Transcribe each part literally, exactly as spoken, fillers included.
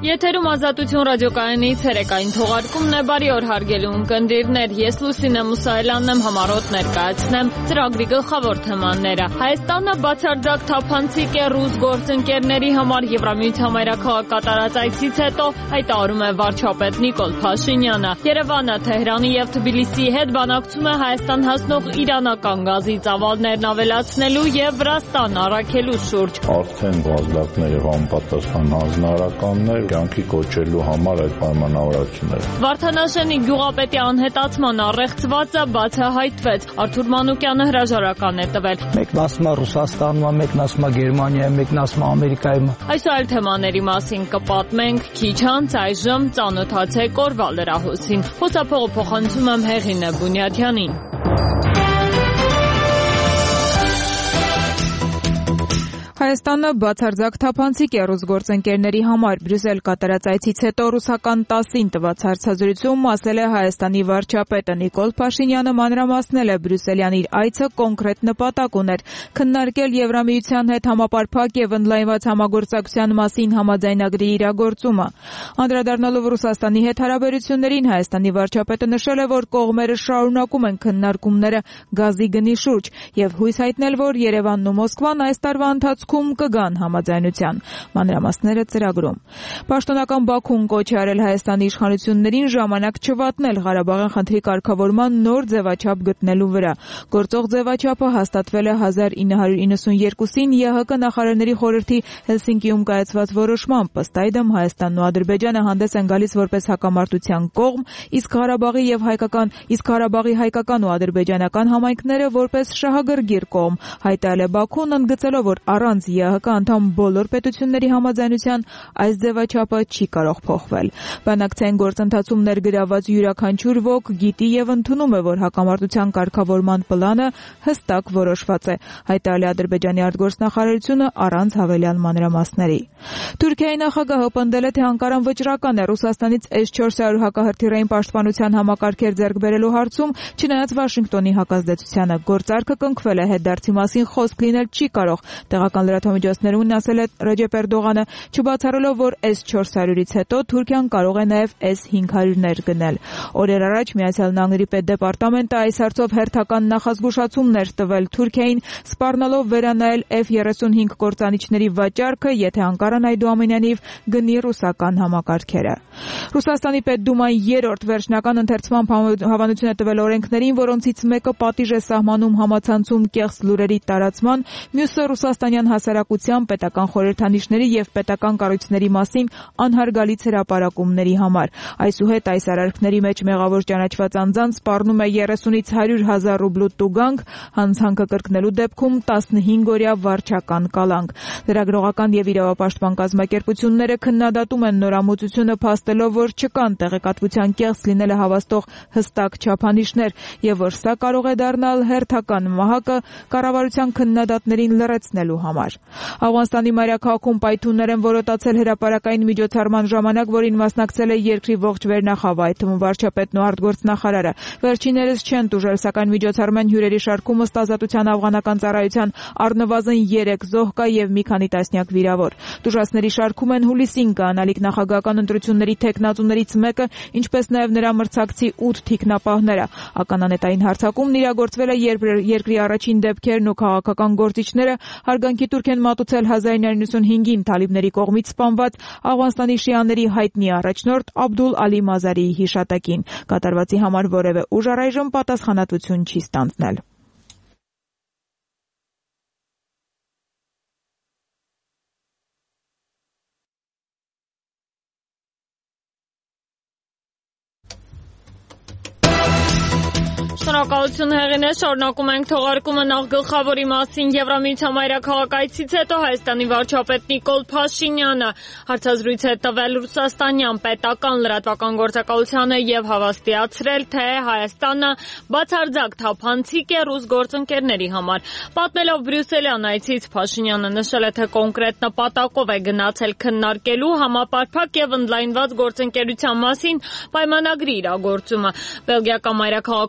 Եթերում Ազատություն ռադիոկայանի ցերեկային թողարկումն է, բարի օր հարգելի ունկնդիրներ, ես Լուսինե Մուսայելյանն եմ, համառոտ ներկայացնեմ ծրագրի գլխավոր թեմաները։ Հայաստանը բացարձակ թափանցիկ է ռուս գործընկերների համար Եվրամիության մայրաքաղաք կատարած այցից հետո, հայտարարում է վարչապետ Նիկոլ Փաշինյանը։ Երևանը Թեհրանի եւ Թբիլիսիի հետ բանակցում է Հայաստան հասնող իրանական գազի ծավալներն ավելացնելու եւ Վրաստան առաքելու շուրջ։ Արդեն բազդակները համապատասխան հանձնարարականներ կյանքի կոչելու համար այդ պայմանավորվածությունները։ Վարդանաշենի գյուղապետի անհետացման առեղծվածը բացահայտվեց։ Արթուր Մանուկյանը հրաժարական է տվել։ Մեկն ասում է Ռուսաստանում, մեկն ասում է Գերմանիայում, մեկն ասում է Ամերիկայում։ Այս այլ թեմաների մասին կպատմենք քիչ անց, այժմ ծանոթացեք օրվա լրահոսին։ Խոսափողը փոխանցում եմ Հեղինե Բունյաթյանին։ Հայաստանը բացարձակ թափանցիկ է ռուս գործընկերների համար։ Բրյուսել կատարած այցից հետո ռուսական տասին տված հարցազրույցում ասել է Հայաստանի վարչապետը Նիկոլ Փաշինյանը մանրամասնել է բրյուսելյան իր այցը կոնկրետ նպատակ ուներ՝ քննարկել Եվրամիության հետ համապարփակ եւ ընդլայնված համագործակցության մասին համաձայնագրի իրագործումը։ Անդրադառնալով Ռուսաստանի հետ հարաբերություններին, Հայաստանի վարչապետը նշել է, որ կողմերը շարունակում են քննարկումները գազի գնի շուրջ եւ հույս հայտնել, որ Երևանն ու Մոսկվան այս տարվա ընթացքում կգան համաձայնության։ Մանրամասները ծրագրում։ Պաշտոնական Բաքուն կոչ է արել Հայաստանի իշխանություններին ժամանակ չվատնել Ղարաբաղի խնդրի կարգավորման նոր ձևաչափ գտնելու վրա։ Գործող ձևաչափը հաստատվել է հազար ինը հարյուր իննսունյերկուսին ԵՀԿ նախարարների խորհրդի Հելսինկիում կայացված որոշմամբ։ Ըստ այդմ Հայաստանն ու Ադրբեջանը հանդես են գալիս որպես հակամարտության կողմ, իսկ Ղարաբաղի եւ հայկական, իսկ Ղարաբաղի հայկական ու ադրբեջանական համայնքները որպես շահագրգիռ կողմ։ Հայտարարել է Բաքուն, ընդգծելով, որ առանց ԵՀԿ անդամ բոլոր պետությունների համաձայնության այս ձևաչափը չի կարող փոխվել։ Բանակցային գործընթացում ներգրաված յուրաքանչյուր ոք գիտի եւ ընդունում է, որ հակամարտության կարգավորման պլանը հստակ որոշված է, հայտարարել է Ադրբեջանի արտգործնախարարությունը առանց հավելյալ մանրամասների։ Թուրքիայի նախագահը պնդել է, թե Անկարան վճռական է Ռուսաստանից էս չորս հարյուր հակահրթիռային պաշտպանության համակարգեր ձեռք բերելու հարցում, չնայած Վաշինգտոնի հակազդեցությանը։ Գործարքը կնքվել է, հետդարձի մասին խոսք լինել չի կարող։ Տեղական լրատվամիջոցներուն ասել է Ռեջեփ Էրդողանը, չբացառելով, որ էս չորս հարյուրից հետո Թուրքիան կարող է նաև էս հինգ հարյուրներ գնել։ Օրեր առաջ Միացյալ Նահանգների պետդեպարտամենտը այս հարցով հերթական նախազգուշացումներ տվել Թուրքիային, սպառնալով վերանայել Էֆ երեսունհինգ կործանիչների վաճառքը, եթե Անկարան այդուամենայնիվ գնի ռուսական համակարգերը։ Ռուսաստանի Պետդումայի երրորդ վերջնական ընթերցման հավանություն է տվել օրենքներին, որոնցից մեկը պատիժ է սահմանում համացանցում կեղծ լուրերի տարածման, մյուսը ռուսաստանյան հասարակության պետական խորհրդանիշների եւ պետական կառույցների մասին անհարգալից հրապարակումների համար։ Այսուհետ այս արարքների մեջ մեղավոր ճանաչված անձանց սպառնում է երեսունից հարյուր հազար ռուբլու տուգանք, հանցանքը կրկնելու դեպքում տասնհինգ օրյա վարչական կալանք։ Լրագրողական եւ իրավապաշտպան կազմակերպությունները քննադատում են նորամուծությունը, փաստելով, որ չկան տեղեկատվության կեղծ լինելը հավաստող հստակ չափանիշներ եւ որ սա կարող է դառնալ հերթական մահակը կառավարության քննադատներին լրացնելու համար։ Աֆղանստանի մայրաքաղաքում պայթյուններ են որոտացել հրապարակային միջոցառման ժամանակ, որին մասնակցել է երկրի ողջ վերնախավը, այդ թվում վարչապետն ու արտգործնախարարը։ Վերջիններս չեն տուժել, սակայն միջոցառման հյուրերի շարքում ըստ Ազատության աֆղանական ծառայության առնվազն երեք զոհ կա եւ մի քանի տասնյակ վիրավոր։ Տուժածների շարքում են հուլիսին կանալիք նախագահական ընտրությունների թեկնածուներից մեկը, ինչպես նաեւ նրա մրցակցի ութ թիկնապահները։ Ականանետային հարձակումն իրագործվել է, երբ երկրի առաջին դեպքերն ու քաղաքական գործիչները հարգանքի տուրք են մատուցել հազար ինը հարյուր նվաթ հինգին թալիբների կողմից սպանված Աֆղանստանի շիաների հայտնի առաջնորդ Աբդուլ Ալի Մազարիի հիշատակին։ Կատարվածի համար որևէ ուժ առայժմ պատասխանատվություն չի ստանձնել։ Շնորհակալություն Հեղինե, շարունակում ենք թողարկումը նախ գլխավորի մասին Եվրամիության մայրաքաղաք այցից հետո Հայաստանի վարչապետ Նիկոլ Փաշինյանը հարցազրույց է տվել ռուսաստանյան պետական լրատվական գործակալությանը եւ հավաստիացրել, թե Հայաստանը բացարձակ թափանցիկ է ռուս գործընկերների համար։ Պատմելով Բրյուսելյան այցից Փաշինյանը նշել է, թե կոնկրետ նպատակով է գնացել քննարկելու համապարփակ եւ ընդլայնված գործընկերության մասին պայմանագրի իրագործումը։ Բելգիական մայրաքաղաքում հիշեցնում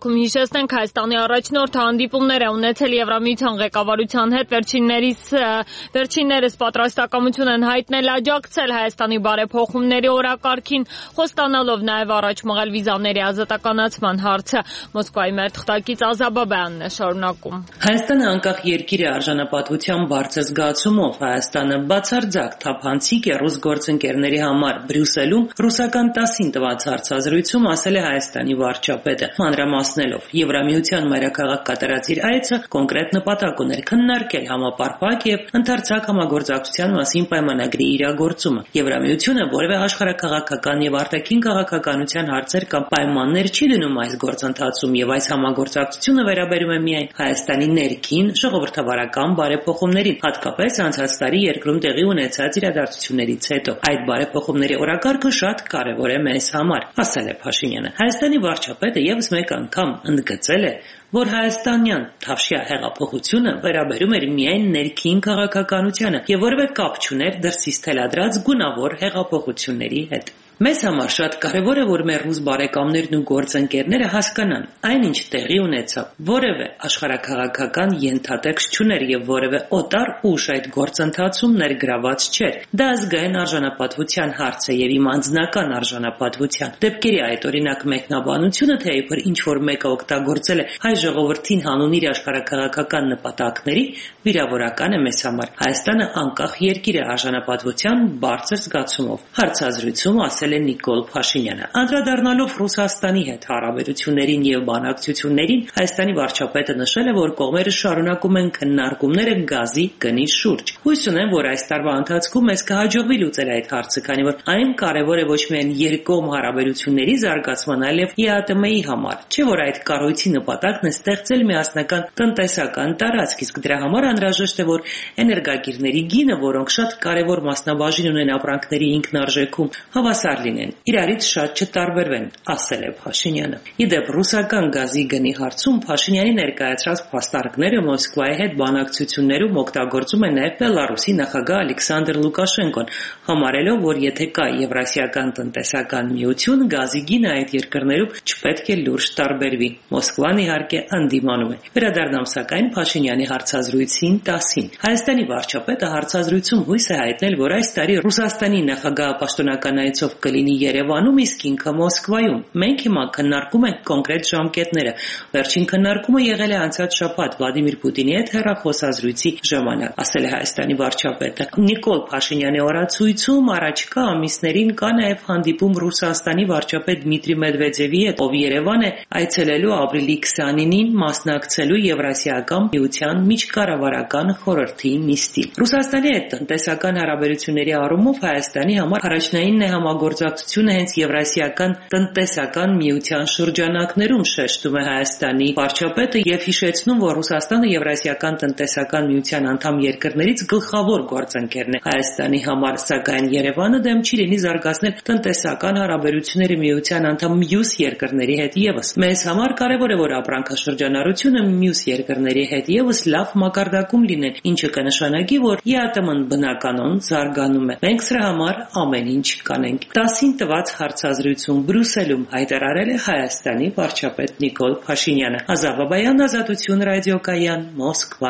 հիշեցնենք, Հայաստանի առաջնորդը հանդիպումներ է ունեցել Եվրամիության ղեկավարության հետ, վերջիններիս վերջիններս պատրաստակամություն են հայտնել աջակցել Հայաստանի բարեփոխումների օրակարգին, խոստանալով նաև առաջ մղել վիզաների ազատականացման հարցը։ Մոսկվայի մեր թղթակից Ազաբաբյանն է շարունակում։ Հայաստանը անկախ երկիր է արժանապատվության բարձր զգացումով։ Հայաստանը բացարձակ թափանցիկ է ռուս գործընկերների համար։ Բրյուսելում ռուսական տասին տված հարցազրույցում ասել է Հայաստանի վարչապետը, մանրամասնելով Եվրամիության մայրաքաղաք կատարած իր այցը կոնկրետ նպատակ ուներ քննարկել համապարփակ եւ ընդարձակ համագործակցության մասին պայմանագրի իրագործումը։ Եվրամիությունը որևէ աշխարհաքաղաքական եւ արտաքին քաղաքականության հարցեր կամ պայմաններ չի դնում այս գործընթացում եւ այս համագործակցությունը վերաբերում է միայն Հայաստանի ներքին ժողովրդավարական բարեփոխումներին, հատկապես անցած տարի երկրում տեղի ունեցած իրադարձություններից հետո։ Այդ բարեփոխումների օրակարգը շատ կարևոր է մեզ համար, ասել է Փաշինյանը։ Հայաստանի վարչապետը եւս մեկ անգամ ընդգծել է, որ հայաստանյան թավշյա հեղափոխությունը վերաբերում էր միայն ներքին քաղաքականությանը եւ որևէ կապ չուներ դրսից թելադրած գունավոր հեղափոխությունների հետ։ Մեզ համար շատ կարևոր է, որ մեր ռուս բարեկամներն ու գործընկերները հասկանան, այնինչ տեղի ունեցավ, որևէ աշխարհաքաղաքական ենթատեքստ չուներ եւ որևէ օտար ուժ այդ գործընթացում ներգրաված չէր։ Դա ազգային արժանապատվության հարց է եւ իմ անձնական արժանապատվության։ Դեպքերի այդ օրինակ մեկնաբանությունը, թե իբր ինչ որ մեկը օգտագործել է հայ ժողովրդին հանուն իր աշխարհաքաղաքական նպատակների, վիրավորական է մեզ համար։ Հայաստանը անկախ երկիր է արժանապատվության բարձր զգացումով։ Հարցազրույցում ասել է Նիկոլ Փաշինյանը։ Անդրադառնալով Ռուսաստանի հետ հարաբերություններին եւ բանակցություններին, Հայաստանի վարչապետը նշել է, որ կողմերը շարունակում են քննարկումները գազի գնի շուրջ։ Հույս ունեմ, որ այս տարվա ընթացքում մեզ կհաջողվի լուծել այդ հարցը, քանի որ այն կարևոր է ոչ միայն երկկողմ հարաբերությունների զարգացման, այլև ի ա տե մը-ի համար։ Չէ՞ որ այդ կառույցի նպատակն է ստեղծել միասնական տնտեսական տարածք, իսկ դրա համար անհրաժեշտ է, որ էներգակիրների գինը, որոնք շատ կարևոր մասնաբաժին ունեն ապրանքների ինքնարժեքում, հավասար լինեն, իրարից շատ չտարբերվեն, ասել է Փաշինյանը։ Իդեպ ռուսական գազի գնի հարցում Փաշինյանի ներկայացրած փաստարկները Մոսկվայի հետ բանակցություններում օգտագործում է նաև Բելարուսի նախագահ Ալեքսանդր Լուկաշենկոն, համարելով, որ եթե կա Եվրասիական տնտեսական միություն, գազի գինը այդ երկրներում չպետք է լուրջ տարբերվի։ Մոսկվան իհարկե անդիմանում է։ Վերադառնամ սակայն Փաշինյանի հարցազրույցին տասին։ Հայաստանի վարչապետը հարցազրույցում հույս է հայտնել, որ այս տարի Ռուսաստանի նախագահը պաշտոնական այցով կլինի Երևանում, իսկ ինքը Մոսկվայում։ Մենք հիմա քննարկում ենք կոնկրետ ժամկետները։ Վերջին քննարկումը եղել է անցած շաբաթ Վլադիմիր Պուտինի հետ հեռախոսազրույցի ժամանակ, ասել է Հայաստանի վարչապետը։ Նիկոլ Փաշինյանի օրացույցում առաջկա ամիսներին կա նաև հանդիպում Ռուսաստանի վարչապետ Դմիտրի Մեդվեդևի հետ, ով Երևան է այցելելու ապրիլի քսանինին մասնակցելու Եվրասիական միության միջկառավարական խորհրդի նիստին։ Ռուսաստանի հետ տնտեսական հարաբերությունների առումով Հայաստանի համար առաջնայինն է համագործակցությունը հենց Եվրասիական տնտեսական միության շրջանակներում, շեշտում է Հայաստանի վարչապետը եւ հիշեցնում, որ Ռուսաստանը Եվրասիական տնտեսական միության անդամ երկրներից գլխավոր գործընկերն է Հայաստանի համար, սակայն Երևանը դեմ չի լինի զարգացնել տնտեսական հարաբերությունները միության անդամ մյուս երկրների հետ եւս։ Մեզ համար կարեւոր է, որ ապրանքաշրջանառությունը մյուս երկրների հետ եւս լավ մակարդակում լինեն, ինչը կնշանակի, որ ի ա տե մը-ն բնականon զարգանում է։ Մենք սրա համար ամեն ինչ կանենք։ տասին տված հարցազրույցում Բրյուսելում հայտարարել է Հայաստանի վարչապետ Նիկոլ Փաշինյանը։ Ազաբաբյան, Ազատություն ռադիոկայան, Մոսկվա։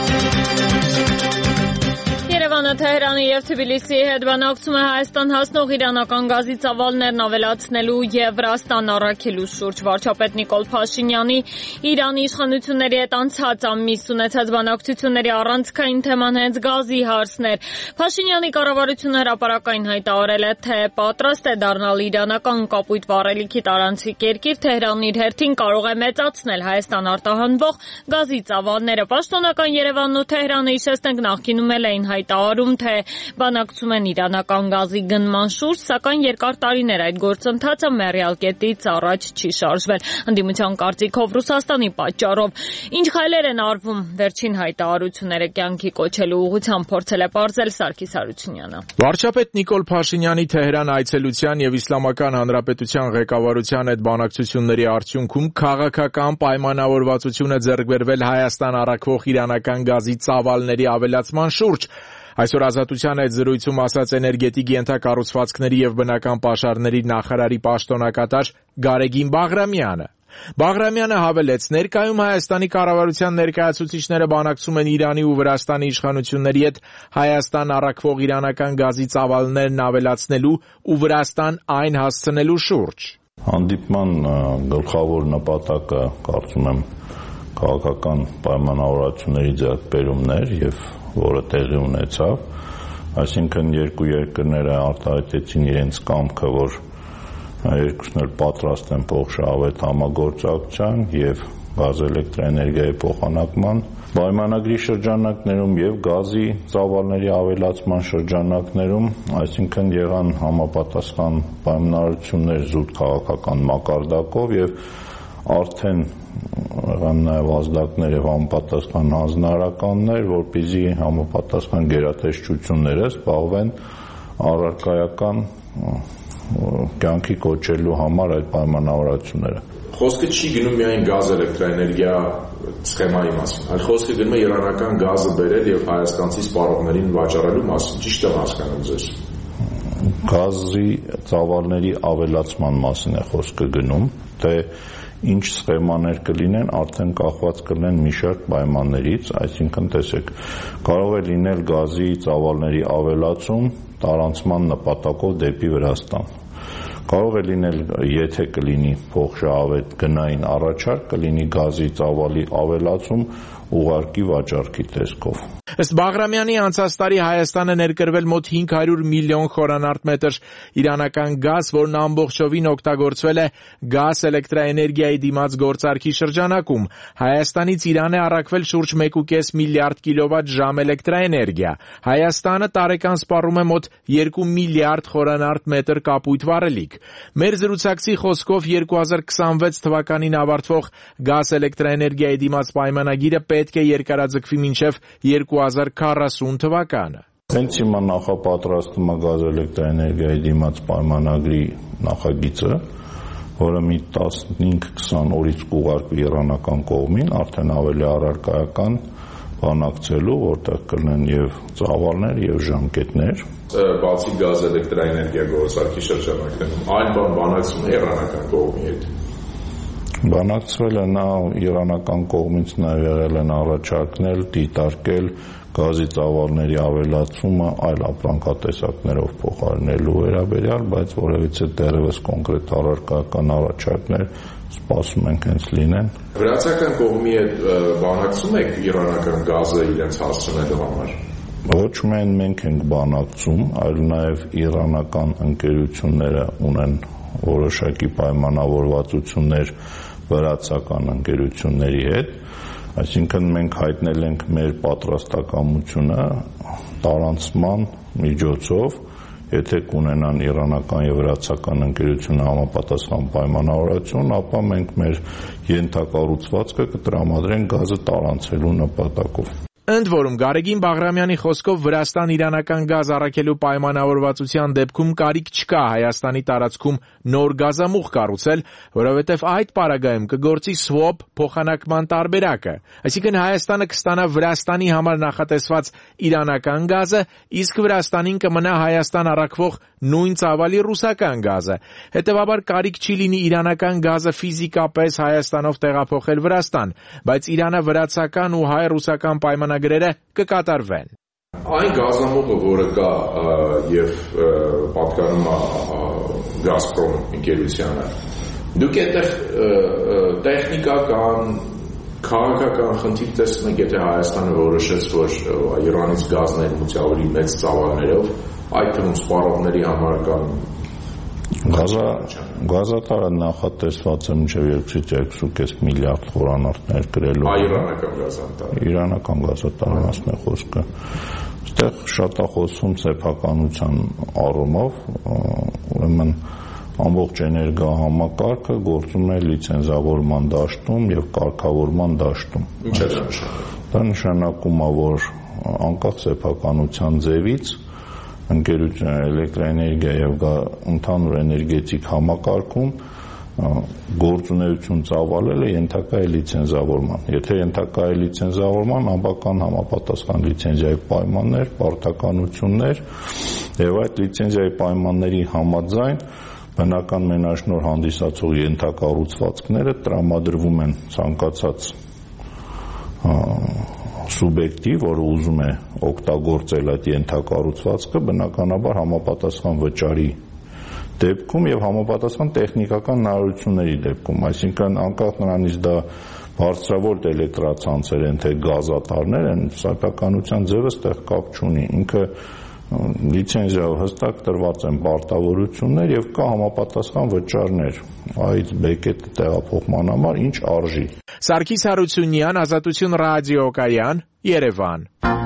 Երևանը Թեհրանի եւ Թբիլիսիի հետ բանակցում է Հայաստան հասնող իրանական գազի ծավալներն ավելացնելու եւ Վրաստան առաքելու շուրջ։ Վարչապետ Նիկոլ Փաշինյանի Իրանի իշխանությունների հետ անցած ամիս ունեցած բանակցությունների առանցքային թեման հենց գազի հարցն էր։ Փաշինյանի կառավարությունը հրապարակային հայտարարել է, թե պատրաստ է դառնալ իրանական կապույտ վառելիքի տարանցիկ երկիր, Թեհրանն իր հերթին կարող է մեծացնել Հայաստան արտահանվող գազի ծավալները։ Պաշտոնական Երևանն ու Թեհրանը, հիշեցնենք, նախկինում էլ էին հայտարարում, թե բանակցում են իրանական գազի գնման շուրջ, սակայն երկար տարիներ այդ գործընթացը մեռյալ կետից առաջ չի շարժվել։ Ընդդիմության կարծիքով Ռուսաստանի պատճառով ինչ քայլեր են արվում վերջին հայտարարությունները կյանքի կոչելու ուղղությամբ, փորձել է պարզել Սարգիս Հարությունյանը։ Վարչապետ Նիկոլ Փաշինյանի Թեհրան այցելության եւ Իսլամական Հանրապետության ղեկավարության հետ բանակցությունների արդյունքում քաղաքական պայմանավորվածություն է ձեռք բերվել Հայաստան առաքվող իրանական գազի ծավալների ավելացման շուրջ։ Այսօր Ազատության հետ զրույցում ասաց էներգետիկ ենթակառուցվածքների եւ բնական պաշարների նախարարի պաշտոնակատար Գարեգին Բաղրամյանը։ Բաղրամյանը հավելեց, ներկայում Հայաստանի կառավարության ներկայացուցիչները բանակցում են Իրանի ու Վրաստանի իշխանությունների հետ Հայաստան առաքվող իրանական գազի ծավալներն ավելացնելու ու Վրաստան այն հասցնելու շուրջ։ Հանդիպման գլխավոր նպատակը, կարծում եմ, քաղաքական պայմանավորվածությունների ձեռքբերումներ եւ որը տեղի ունեցավ, այսինքն երկու երկրները արտահայտեցին իրենց կամքը, որ երկուսն էլ պատրաստ են փոխշահավետ համագործակցության եւ գազ էլեկտրաէներգիայի փոխանակման պայմանագրի շրջանակներում եւ գազի ծավալների ավելացման շրջանակներում, այսինքն եղան համապատասխան պայմանավորություններ զուտ քաղաքական մակարդակով եւ արդեն եղան նաեւ ազդակներ եւ համապատասխան հանձնարարականներ, որպեսզի համապատասխան գերատեսչությունները զբաղվեն առարկայական կյանքի կոչելու համար այդ պայմանավորությունները։ Խոսքը չի գնում միայն գազ էլեկտրաէներգիա սխեմայի մասին, այլ խոսքը գնում է իրանական գազը բերել եւ հայաստանցի սպառողներին վաճառելու մասին, ճիշտ եմ հասկանում ձեզ։ Գազի ծավալների ավելացման մասին է խոսքը գնում, թե ինչ սխեմաներ կլինեն, արդեն կախված կլինեն մի շարք պայմաններից, այսինքն տեսեք, կարող է լինել գազի ծավալների ավելացում տարանցման նպատակով դեպի Վրաստան։ Կարող է լինել, եթե կլինի փոխշահավետ գնային առաջարկ, կլինի գազի ծավալի ավելացում ուղարկի վաճառքի տեսքով։ Ըստ Բաղրամյանի անցած տարի Հայաստանը ներկրվել մոտ հինգ հարյուր միլիոն խորանարդ իրանական գազ, որն ամբողջովին օգտագործվել է գազ էլեկտրաէներգիայի դիմաց գործարքի շրջանակում։ Հայաստանից Իրան է առաքվել շուրջ մեկ ու կես միլիարդ կիլովատ ժամ էլեկտրաէներգիա։ Հայաստանը տարեկան սպառում է մոտ երկու միլիարդ խորանարդ մետր կապույտ վառելիք։ Մեր զրուցակցի խոսքով երկու հազար քսանվեց թվականին ավարտվող գազ էլեկտրաէներգիայի դիմաց պայմանագիրը պետք է երկարաձգվի մինչև երկու հազար քառասուն թվականը։ Հենց հիմա նախապատրաստում է գազ էլեկտրաէներգիայի դիմաց պայմանագրի նախագիծը, որը մի տասնհինգ քսան օրից կուղարկվի իրանական կողմին, արդեն ավելի առարկայական բանակցելու, որտեղ կլինեն եւ ծավալներ եւ ժամկետներ։ Բացի գազ էլեկտրաէներգիա գործարքի շրջանակներում այն բան բանակցում է իրանական կողմի հետ։ Բանակցվել է նա իրանական կողմից նաև եղել են առաջարկներ դիտարկել գազի ծավալների ավելացումը այլ ապրանքատեսակներով փոխարինելու վերաբերյալ, բայց որևիցե դեռևս կոնկրետ առարկայական առաջարկներ սպասում ենք հենց լինեն։ Վրացական կողմի հետ բանակցում եք իրանական գազը իրենց հասցնելու համար։ Ոչ միայն մենք ենք բանակցում, այլ նաև իրանական ընկերությունները ունեն որոշակի պայմանավորվածություններ վրացական ընկերությունների հետ, այսինքն մենք հայտնել ենք մեր պատրաստակամությունը տարանցման միջոցով, եթե կունենան իրանական եւ վրացական ընկերությունը համապատասխան պայմանավորություն, ապա մենք մեր ենթակառուցվածքը կտրամադրենք գազը տարանցելու նպատակով։ Ընդ որում Գարեգին Բաղրամյանի խոսքով Վրաստան իրանական գազ առաքելու պայմանավորվածության դեպքում կարիք չկա Հայաստանի տարածքում նոր գազամուղ կառուցել, որովհետև այդ պարագայում կգործի swap փոխանակման տարբերակը, այսինքն Հայաստանը կստանա Վրաստանի համար նախատեսված իրանական գազը, իսկ Վրաստանին կմնա Հայաստան առաքվող նույն ծավալի ռուսական գազը։ Հետևաբար կարիք չի լինի իրանական գազը ֆիզիկապես Հայաստանով տեղափոխել Վրաստան, բայց Իրանը վրացական ու հայ-ռուսական պայմանագրերը կկատարվեն։ Այն գազամուղը, որը կա եւ պատկանում է Գազպրոմ ընկերությանը, դուք այդտեղ տեխնիկական, քաղաքական խնդիր տեսնում եք, եթե Հայաստանը որոշեց, որ Իրանից գազ ներմուծի ավելի մեծ ծավալներով, այդ թվում սպառողների համար կամ Գազատարը նախատեսված է մինչև երկուսից երկու ու կես միլիարդ խորանարդ ներկրելու։ Իրանական գազատարը։ Իրանական գազատարի մասն է խոսքը։ Այստեղ շատ է խոսում սեփականության առումով, ուրեմն ամբողջ էներգահամակարգը գործում է լիցենզավորման դաշտում եւ կարգավորման դաշտում։ Ինչ է դա նշանակում։ Դա նշանակում է, որ անկախ սեփականության ձևից ընկերությունը էլեկտրաէներգիա եւ ընդհանուր էներգետիկ համակարգում գործունեություն ծավալելը ենթակա է լիցենզավորման։ Եթե ենթակա է լիցենզավորման, անվական համապատասխան լիցենզիայի պայմաններ, պարտականություններ եւ այդ լիցենզիայի պայմանների համաձայն բնական մենաշնոր հանդիսացող ենթակառուցվածքները տրամադրվում են ցանկացած սուբյեկտի, որը ուզում է օգտագործել այդ ենթակառուցվածքը, բնականաբար համապատասխան վճարի դեպքում եւ համապատասխան տեխնիկական հնարավորությունների դեպքում, այսինքն անկախ նրանից դա բարձրավոր էլեկտրացանցեր են, թե գազատարներ են, սեփականության ձևը ստեղ կապ չունի, ինքը լիցենզիայով հստակ տրված են պարտավորություններ եւ կա համապատասխան վճարներ այդ բեկետը տեղափոխման համար, ինչ արժի։ Սարգիս Հարությունյան, Ազատություն ռադիոկայան, Երևան։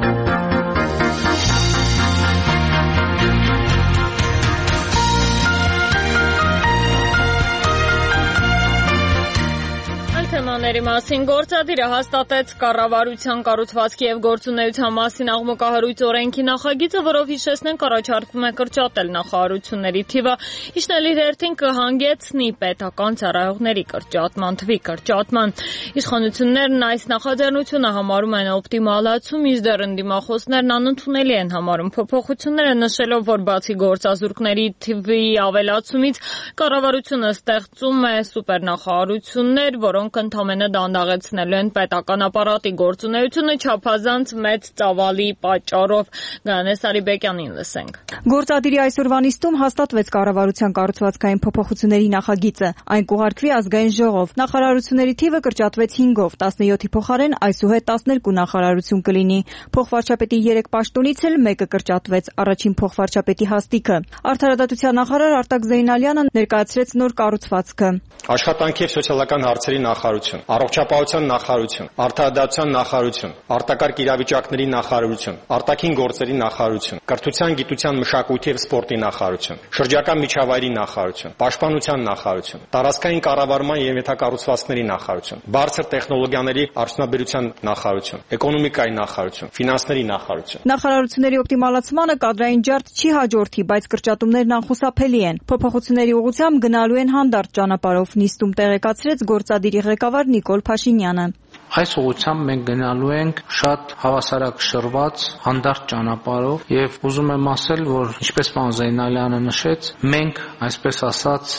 Թեմաների մասին գործադիրը հաստատեց կառավարության կառուցվածքի եւ գործունեության մասին աղմկահարույց օրենքի նախագիծը, որով հիշեցնենք առաջարկվում է կրճատել նախարարությունների թիվը, իջնել իր հերթին կհանգեցնի պետական ծառայողների կրճատման, թվի կրճատման։ Իշխանություններն այս նախաձեռնությունը համարում են օպտիմալացում, մինչդեռ ընդդիմախոսներն անընդունելի են համարում փոփոխությունները, նշելով, որ բացի գործազուրկների թվի ավելացումից կառավարությունը ստեղծում է սուպերնախարարություններ, որոնք ընդամենը դանդաղեցնելու են պետական ապարատի գործունեությունը չափազանց մեծ ծավալի պատճառով։ Գայանե Սարիբեկյանին լսենք։ Գործադիրի այսօրվա նիստում հաստատվեց կառավարության կառուցվածքային փոփոխությունների նախագիծը։ Այն կուղարկվի ազգային ժողով։ Նախարարությունների թիվը կրճատվեց հինգով, տասնյոթի փոխարեն այսուհետ տասներկու նախարարություն կլինի։ Փոխվարչապետի երեք պաշտոնից էլ մեկը կրճատվեց, առաջին փոխվարչապետի հաստիքը։ Արդարադատության նախարար Արտակ Զեյնալյանը ներկայացրեց նոր կառուցվածքը։ Աշխատանքի եւ սոցիալական հարցերի նախարարություն, առողջապահության նախարարություն, արդարադատության նախարարություն, արտակարգ իրավիճակների նախարարություն, արտաքին գործերի նախարարություն, կրթության, գիտության, մշակույթի եւ սպորտի նախարարություն, շրջակա միջավայրի նախարարություն, պաշտպանության նախարարություն, տարածքային կառավարման եւ ենթակառուցվածքների նախարարություն, բարձր տեխնոլոգիաների արդյունաբերության նախարարություն, էկոնոմիկայի նախարարություն, ֆինանսների նախարարություն։ Նախարարությունների օպտիմալացմանը կադրային ջարդ չի հաջորդի, բայց կրճատումներն անխուսափելի են։ Փոփոխությունների ուղղությամբ գնալու են հանդարտ ճանապարհով, նիստում տեղեկացրեց գործադիրի ղեկավար Նիկոլ Փաշինյանը։ Այս ուղղությամբ մենք գնալու ենք շատ հավասարակշռված հանդարտ ճանապարհով եւ ուզում եմ ասել, որ ինչպես պարոն Զեյնալյանը նշեց, մենք այսպես ասած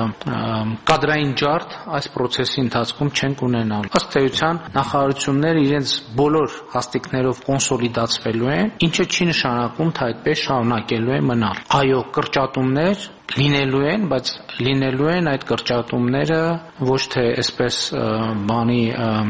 կադրային ջարդ այս process-ի ընթացքում չենք ունենալու։ Ըստ էության նախարարությունները իրենց բոլոր հաստիկներով կոնսոլիդացվելու են, ինչը չի նշանակում, թե այդպես շարունակելու է մնալ։ Այո, կրճատումներ լինելու են, բայց լինելու են այդ կրճատումները ոչ թե այսպես բանի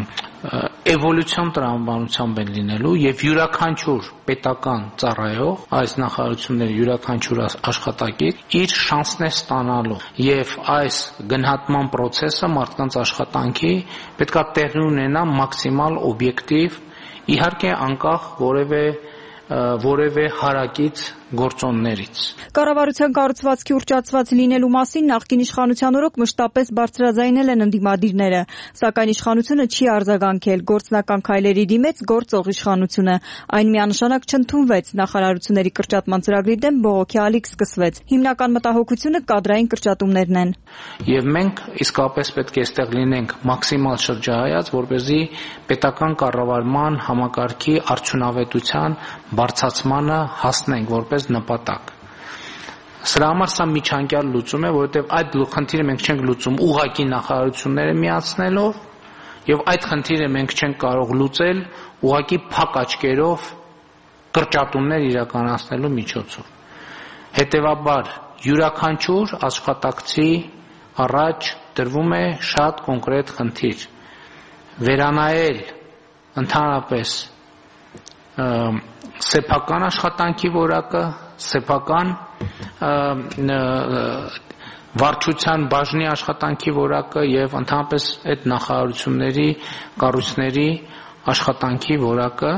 էվոլյուցիոն տրամաբանությամբ են լինելու եւ յուրաքանչյուր պետական ծառայող, այս նախարարությունների յուրաքանչյուր աշխատակից իր շանսն է ստանալու եւ այս գնահատման process-ը մարդկանց աշխատանքի պետքա տեղի ունենա մաքսիմալ օբյեկտիվ, իհարկե անկախ որևէ որևէ հարակից գործոններից։ Կառավարության կառուցվածքի ուռճացված լինելու մասին նախկին իշխանության օրոք մշտապես բարձրաձայնել են ընդդիմադիրները, սակայն իշխանությունը չի արձագանքել, գործնական քայլերի դիմեց գործող իշխանությունը։ Այն միանշանակ չընդունվեց, նախարարությունների կրճատման ծրագրի դեմ բողոքի ալիք սկսվեց։ Հիմնական մտահոգությունը կադրային կրճատումներն են։ Եվ մենք իսկապես պետք է այստեղ լինենք մաքսիմալ շրջահայաց, որպեսզի պետական կառավարման համակարգի արդյունավետության բարձրացմանը հասնենք որպես նպատակ։ Սրա համար սա միջանկյալ լուծում է, որովհետև այդ խնդիրը մենք չենք լուծում ուղղակի նախարարությունները միացնելով, եւ այդ խնդիրը մենք չենք կարող լուծել ուղղակի փակ աչքերով կրճատումներ իրականացնելու միջոցով։ Հետևաբար յուրաքանչյուր աշխատակցի առաջ դրվում է շատ կոնկրետ խնդիր։ Վերանայել ընդհանրապես սեփական աշխատանքի որակը, սեփական վարչության բաժնի աշխատանքի որակը եւ ընդհանրապես այդ նախարարությունների կառույցների աշխատանքի որակը։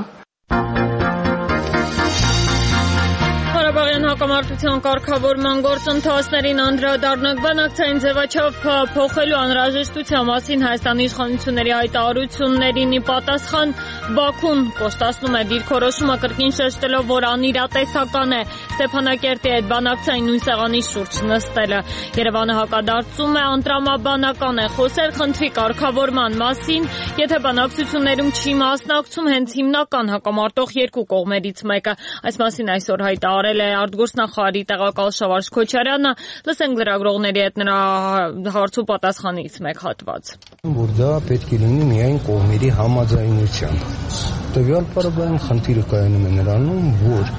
Ղարաբաղյան հակամարտության կարգավորման գործընթացներին անդրադառնանք բանակցային ձևաչափ փոխելու անհրաժեշտության մասին Հայաստանի իշխանությունների հայտարարություններին ի պատասխան Բաքուն կոստացնում է դիրքորոշումը կրկին շեշտելով, որ անիրատեսական է Ստեփանակերտի այդ բանակցային նույն սեղանի շուրջ նստելը։ Երևանը հակադարձում է անտրամաբանական է խոսել խնդրի կարգավորման մասին, եթե բանակցություններում չի մասնակցում հենց հիմնական հակամարտող երկու կողմերից մեկը։ Այս մասին այսօր հայտարարել է արտգործնախարարի տեղակալ Շավարժ Քոչարյանը, լսենք լրագրողների հետ նրա հարցու պատասխանից մեկ հատված։ Որ դա պետք է լինի միայն կողմերի համաձայնությամբ։ Տվյալ պարագայում խնդիրը կայանում է նրանում, որ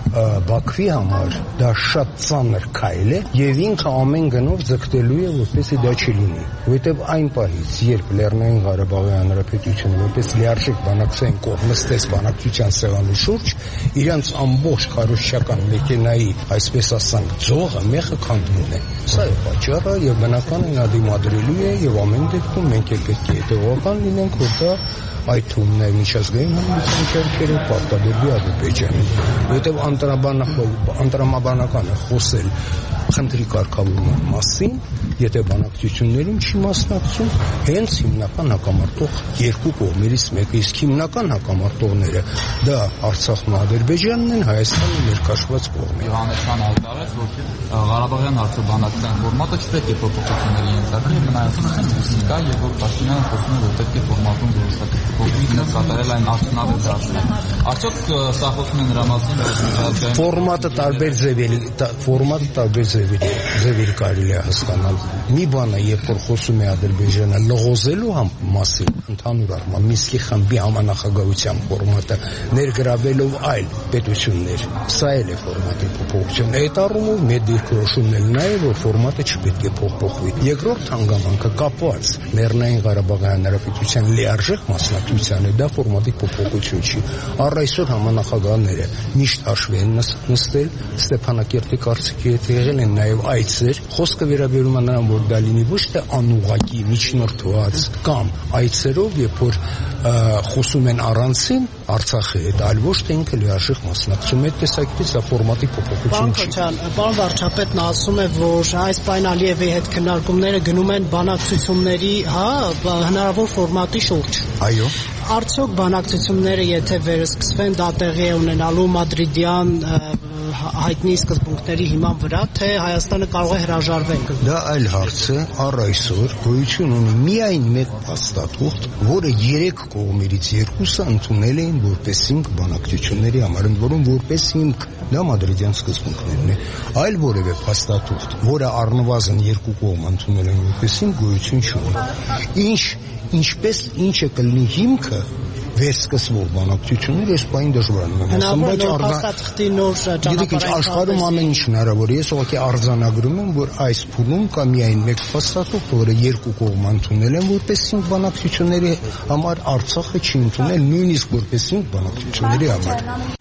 Բաքվի համար դա շատ ծանր քայլ է եւ ինքը ամեն գնով ձգտելու է որպեսզի դա չլինի, որովհետեւ այն պահից, երբ Լեռնային Ղարաբաղի Հանրապետությունը որպես լիարժեք բանակցային կողմ նստեց բանակցության սեղանի շուրջ, իրանց ամբողջ քարոզչական մեքենայի, այսպես ասենք, ձողը մեղը քանդվում է։ Սա է պատճառը եւ բնական է նա դիմադրելու է եւ ամեն դեպքում մենք էլ պետք է հետեւական լինենք, որ դա այդ թվում նաև միջազգային հանրության քերքերը պարտադրվի Ադրբեջանին, որովհետև անդրամաբանական է խոսել խնդրի կարգավորման մասին, եթե բանակցություններում չի մասնակցում հենց հիմնական հակամարտող երկու կողմերից մեկը, իսկ հիմնական հակամարտողները դա Արցախն ու Ադրբեջանն են, Հայաստանը ներկայացված կողմը։ Իվանեսյան հայտարարեց, որ Ղարաբաղյան հարցը բանակցության ֆորմատը չպետք է փոփոխությունների ենթարկվի, մնայացնության հույսի կա եւ որ Փաշինյանը խոսում է, որ պետք է ֆորմատում որոշակի փոփոխություններ կատարել այն արդյունավետ դարձնել։ Արդյոք սա խոսում է նրա մասին, որ միջազգային ֆորմատը տարբեր ձևերի ֆորմատը տարբեր ձևերի կարելի է հասկանալ։ Մի բանը, երբ որ խոսում է Ադրբեջանը լղոզելու մասին, ընդհանուր առմամբ Մինսկի խմբի համանախագահության ֆորմատը ներգրավելով այլ պետություններ, սա էլ է ֆորմատի փոփոխություն։ Այդ առումով մեր դիրքորոշումն էլ նա է, որ ֆորմատը չպետք է փոփոխվի։ Երկրորդ հանգամանքը կապված Լեռնային Ղարաբաղի Հանրապետության լիարժեք մասնակցությանը դա ֆորմատի փոփոխություն չի։ Առ այսօր համանախագահները միշտ հաշվի են նստել, Ստեփանակերտի կարծիքի հետ եղել են նաև այցեր, խոսքը վերաբերում է նրան, որ դա լինի ոչ թե անուղղակի միջնորդված կամ այցերով, երբ որ խոսում են առանցին Արցախի հետ, այլ ոչ թե ինքը լիարժեք մասնակցում է, այդ տեսակետից դա ֆորմատի փոփոխություն չի։ Պարոն վարչապետն ասում է, որ այս պայն Ալիևի հետ քննարկումները գնում են բանակցությունների, հա, հնարավոր ֆորմատի շուրջ։ Այո։ Արդյոք բանակցությունները, եթե վերսկսվեն, դա տեղի է ունենալու մադրիդյան հայտնի սկզբունքների հիման վրա, թե Հայաստանը կարող է հրաժարվել։ Դա այլ հարց է, առ այսօր գոյություն ունի միայն մեկ փաստաթուղթ, որը երեք կողմերից երկուսը ընդունել էին որպես հիմք բանակցությունների համար, ընդ որում որպես հիմք դա մադրիդյան սկզբունքներն է։ Այլ որևէ փաստաթուղթ, որը առնվազն երկու կողմ ընդունել են որպես հիմք, գոյություն չունի։ Ինչ ինչպես ինչը կլինի հիմքը վերսկսվող բանակցություններ, այս պայն դժվար է։ Հնարավոր է փաստաթղթի նոր ճանապարհային աշխարհում ամեն ինչ հնարավոր է։ Ես ուղղակի արձանագրում եմ, որ այս փուլում կա միայն մեկ փաստաթուղթ, որը երկու կողմ ընդունել են որպես հիմք բանակցությունների համար, Արցախը չի ընդունել նույնիսկ որպես հիմք բանակցությունների համար։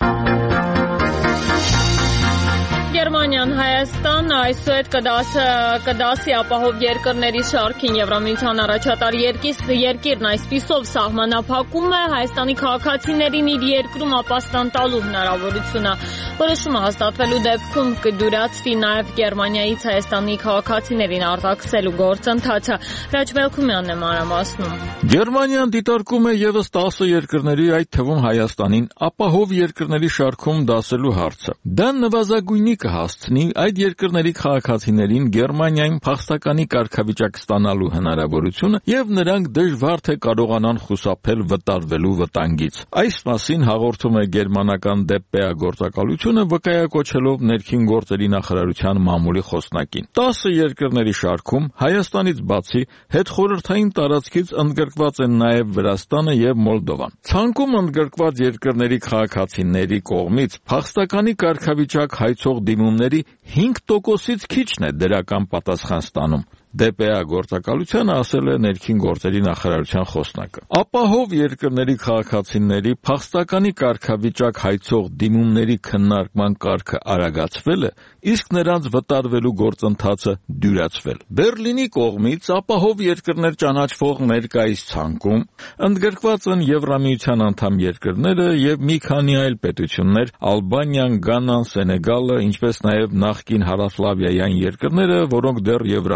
Գերմանիան, Հայաստանը այսուհետ կդասը կդասի ապահով երկրների շարքին Եվրամիության առաջատար երկիրն այսպիսով սահմանափակում է Հայաստանի քաղաքացիներին իր երկրում ապաստան տալու հնարավորությունը։ Որոշումը հաստատվելու դեպքում կդյուրացվի նաև Գերմանիայից Հայաստանի քաղաքացիներին արտաքսելու գործընթացը։ Ռաջ Մելքումյանն է մանրամասնում։ Գերմանիան դիտարկում է ևս տասը երկրների, այդ թվում Հայաստանին, ապահով երկրների շարքում դասելու հարցը։ Դա նվազագույնի կհասցնի այդ երկրների քաղաքացիներին Գերմանիայում փախստականի կարգավիճակ ստանալու հնարավորությունը եւ նրանք դժվար թե կարողանան խուսափել վտարվելու վտանգից։ Այս մասին հաղորդում է գերմանական դե պե է գործակալությունը, վկայակոչելով ներքին գործերի նախարարության մամուլի խոսնակին։ տասը երկրների շարքում Հայաստանից բացի հետխորհրդային տարածքից ընդգրկված են նաև Վրաստանը եւ Մոլդովան։ Ցանկում ընդգրկված երկրների քաղաքացիների կողմից փախստականի կարգավիճակ հայցող դիմումների հինգ տոկոսից քիչն է դրական պատասխան ստանում։ դե պե է գործակալությանը ասել է ներքին գործերի նախարարության խոսնակը։ Ապահով երկրների քաղաքացիների փախստականի կարգավիճակ հայցող դիմումների քննարկման կարգը արագացվել է, իսկ նրանց վտարվելու գործընթացը դյուրացվել։ Բերլինի կողմից ապահով երկրներ ճանաչվող ներկայիս ցանկում ընդգրկված են Եվրամիության անդամ երկրները եւ մի քանի այլ պետություններ՝ Ալբանիան, Գանան, Սենեգալը, ինչպես նաեւ նախկին Հարավսլավիայյան երկրները, որոնք դեռ Եվրամիության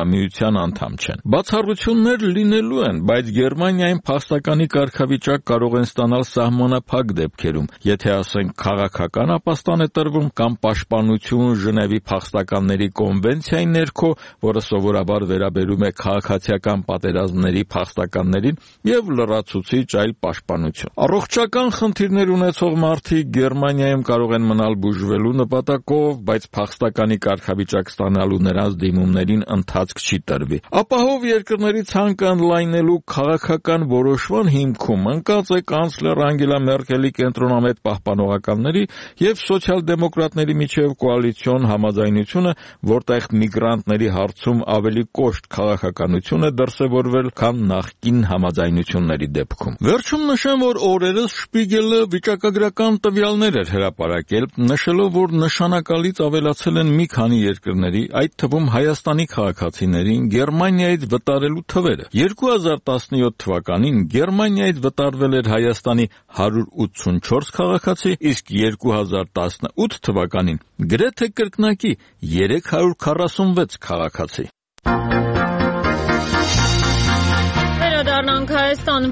միության անդամ չեն։ Բացառություններ լինելու են, բայց Գերմանիայում փախստականի կարգավիճակ կարող են ստանալ սահմանափակ դեպքերում, եթե ասենք քաղաքական ապաստան է տրվում կամ պաշտպանություն Ժնևի փախստականների կոնվենցիայի ներքո, որը սովորաբար վերաբերում է քաղաքացիական պատերազմների փախստականներին, եւ լրացուցիչ այլ պաշտպանություն։ Առողջական խնդիրներ ունեցող մարդիկ Գերմանիայում կարող են մնալ բուժվելու նպատակով, բայց փախստականի կարգավիճակ ստանալու նրանց դիմումներին ընթացք չի տրվի։ Ապահով երկրների ցանկը ընդլայնելու քաղաքական որոշման հիմքում ընկած է կանցլեր Անգելա Մերկելի կենտրոնամետ պահպանողականների եւ սոցիալ-դեմոկրատների միջև կոալիցիոն համաձայնությունը, որտեղ միգրանտների հարցում ավելի կոշտ քաղաքականություն է դրսևորվել, քան նախկին համաձայնությունների դեպքում։ Վերջում նշեմ, որ օրերս Շպիգելը վիճակագրական տվյալներ էր հրապարակել, նշելով, որ նշանակալից ավելացել են մի քանի երկրների, այդ թվում Հայաստանի քաղաքացիներին Գերմանիայից վտարելու թվերը։ երկու հազար տասնյոթ թվականին Գերմանիայից վտարվել էր Հայաստանի հարյուր ութսունչորս քաղաքացի, իսկ երկու հազար տասնութ թվականին գրեթե կրկնակի երեք հարյուր քառասունվեց քաղաքացի։ Դառնանք Հայաստան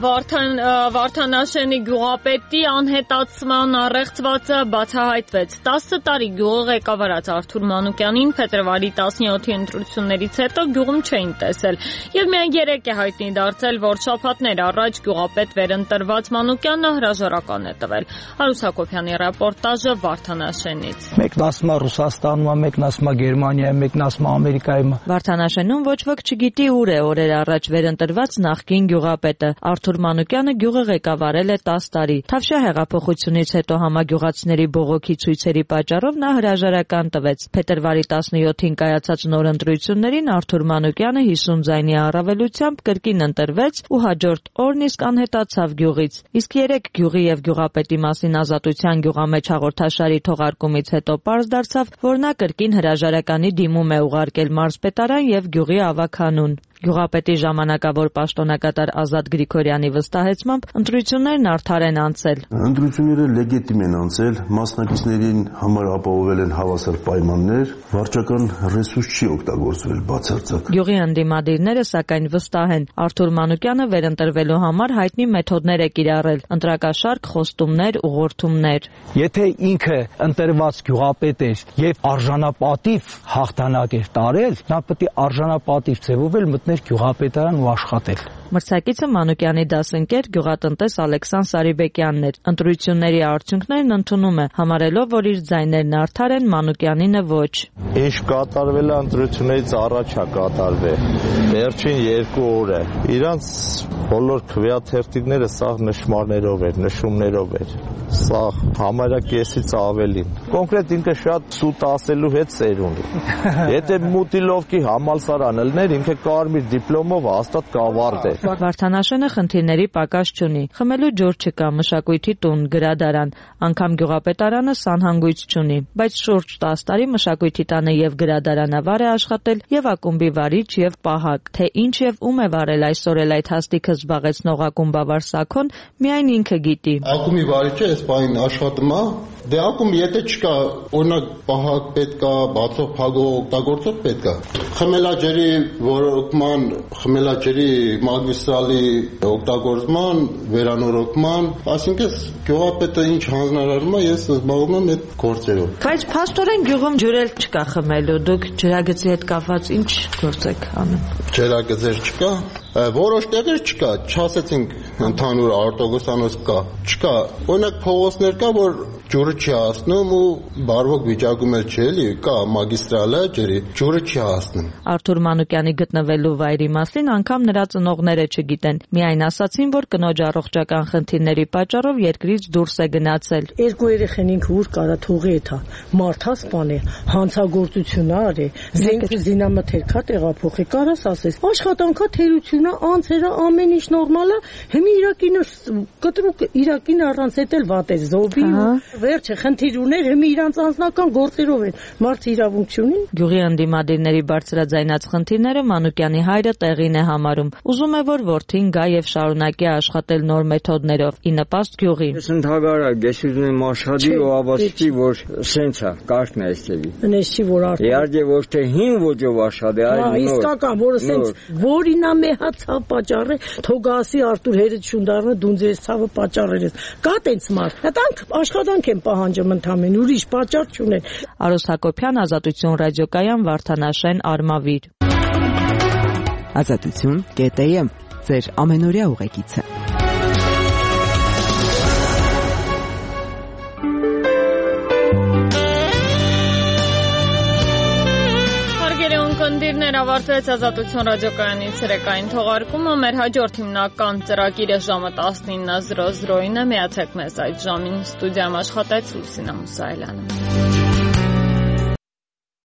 Վարդանաշենի գյուղապետի անհետացման առեղծվածը բացահայտվեց։ տասը տարի գյուղը ղեկավարած Արթուր Մանուկյանին փետրվարի տասնյոթի ընտրություններից հետո գյուղում չէին տեսել, եւ միայն երեկ է հայտնի դարձել, որ շաբաթներ առաջ գյուղապետ վերընտրված Մանուկյանը հրաժարական է տվել։ Հարուս Հակոբյանի ռեպորտաժը Վարդանաշենից։ Մեկն ասում է Ռուսաստանում, մեկն ասում է Գերմանիայում, մեկն ասում է Ամերիկայում։ Վարդանաշենում ոչ ոք չգիտի ուր է օրեր առաջ վերընտրված նախկին գյուղապետը։ Արթուր Մանուկյանը գյուղը ղեկավարել է տասը տարի։ Թավշյա հեղափոխությունից հետո համագյուղացիների բողոքի ցույցերի պատճառով նա հրաժարական տվեց։ Փետրվարի տասնյոթին կայացած նոր ընտրություններին Արթուր Մանուկյանը հիսուն ձայնի առավելությամբ կրկին ընտրվեց ու հաջորդ օրն իսկ անհետացավ գյուղից։ Իսկ երեք գյուղի եւ գյուղապետի մասին Ազատության գյուղամեջ հաղորդաշարի թողարկումից հետո պարզ դարձավ, որ նա կրկին հրաժարականի դիմում է ուղարկել մարզպետարան եւ գյուղի ավագանուն։ Գյուղապետի ժամանակավոր պաշտոնակատար Ազատ Գրիգորյանի վստահեցմամբ ընտրություններն արդար են անցել։ Ընտրությունները լեգիտիմ են անցել, մասնակիցներին համար ապահովել են հավասար պայմաններ, վարչական ռեսուրս չի օգտագործվել բացարձակ։ Գյուղի ընդդիմադիրները սակայն վստահ են, Արթուր Մանուկյանը վերընտրվելու համար հայտնի մեթոդներ է կիրառել՝ ընտրակաշարք, խոստումներ, ուղղորդումներ։ Եթե ինքը ընտրված գյուղապետ էր եւ արժանապատիվ հաղթանակ էր տարել, նա պետք է արժանապատիվ ձևով էլ մտնել գյուղապետարան ու աշխատել։ Մրցակիցը Մանուկյանի դասընկեր գյուղատնտես Ալեքսան Սարիբեկյանն էր։ Ընտրությունների արդյունքներն ընդունում է, համարելով, որ իր ձայներն արդար են, Մանուկյանինը ոչ։ Ինչ կատարվել է ընտրություններից առաջ է կատարվել։ Վերջին երկու օրը իրանց բոլոր քվեաթերթիկները սաղ նշմաններով էր, նշումներով էր։ Սաղ համարյա կեսից ավելին։ Կոնկրետ ինքը շատ սուտ ասելու հետ սերունդ։ Եթե Մուտիլովկի համալսարան ելներ, ինքը կարմիր դիպլոմով հաստատ կավարտեր։ Վարդանաշենը խնդիրների պակաս չունի։ Խմելու ջուր չկա, մշակույթի տուն, գրադարան, անգամ գյուղապետարանը սանհանգույց չունի, բայց շուրջ տասը տարի մշակույթի տանը եւ գրադարանավար է աշխատել եւ ակումբի վարիչ եւ պահակ։ Թե ինչ եւ ում է վարել այսօր էլ այդ հաստիքը զբաղեցնող ակումբավար Սաքոն, միայն ինքը գիտի։ Ակումբի վարիչը այս բանին աշխատում է, դե ակումբ եթե չկա, օրինակ պահակ պետք է, բացող փագող օգտագործող պետք է։ Խմելաջրի որոշման, խմելաջրի մագիստրալի օգտագործման, վերանորոգման, այսինքն գյուղապետը ինչ հանձնարարում է, ես զբաղվում եմ այդ գործերով։ Բայց փաստորեն գյուղում ջուր էլ չկա խմելու, դուք ջրագծի հետ կապված ինչ գործ եք անում։ Ջրագծեր չկա, որոշ տեղեր չկա, չասեցինք ընդհանուր արտոկոստանոց կա, չկա։ Օրինակ փողոցներ կա, որ ջուրը չի հասնում ու բարվոք վիճակում էլ չի, էլի, կա մագիստրալը ջրի, ջուրը չի հասնում։ Արթուր Մանուկյանի գտնվելու վայրի մասին անգամ նրա ծնողները չգիտեն։ Միայն ասացին, որ կնոջ առողջական խնդիրների պատճառով երկրից դուրս է գնացել։ Երկու երեխեն ինքը ուր կարա թողի էթա։ Մարդա սպանի, հանցագործություն արի, զենք զինամթերքա տեղափոխի, կարաս ասես։ Աշխատանքա թերությունը, անձերը ամեն ինչ նորմալ է, հիմա Իրակինը կտրուկ Իրակին առանց էդ էլ վատ է զոբի։ վերջը խնդիր ուներ, հիմա իրանց անձնական գործերով են, մարդը իրավունք չունի։ Գյուղի ընդդիմադիրների բարձրաձայնած խնդիրները Մանուկյանի հայրը տեղին է համարում։ Ուզում է, որ որդին գա եւ շարունակի աշխատել նոր մեթոդներով՝ ի նպաստ գյուղի։ Ես ընդհանրապես գեսուզնի Մաշհադի ու ավաստի, որ սենցա կարգն է այստեղի։ Նես չի որ արդեն։ Իհարկե ոչ թե հին ոճով աշխատի, այլ նոր։ Իսկական, որը սենց որինա մեհացավ պատճառը, թողասի Արտուր հերդ շունդարը դունձես ցավը պատճառել է։ Կա տենց մարդ։ Հատանք աշխատանք են պահանջում ընդամեն, ուրիշ պատճառ չունեն։ Արոս Հակոբյան, Ազատություն ռադիոկայան, Վարդանաշեն, Արմավիր։ Ազատություն կետ էմ, ձեր ամենօրյա ուղեկիցը։ Կնդիրներ ավարտվեց Ազատություն ռադիոկայանի ցերեկային թողարկումը։ Մեր հաջորդ հիմնական ծրագիրը ժամը տասնինը զրո զրոյին է։ Միացեք մեզ այդ ժամին։ Ստուդիայում աշխատեց Լուսինա Մուսայելյանը։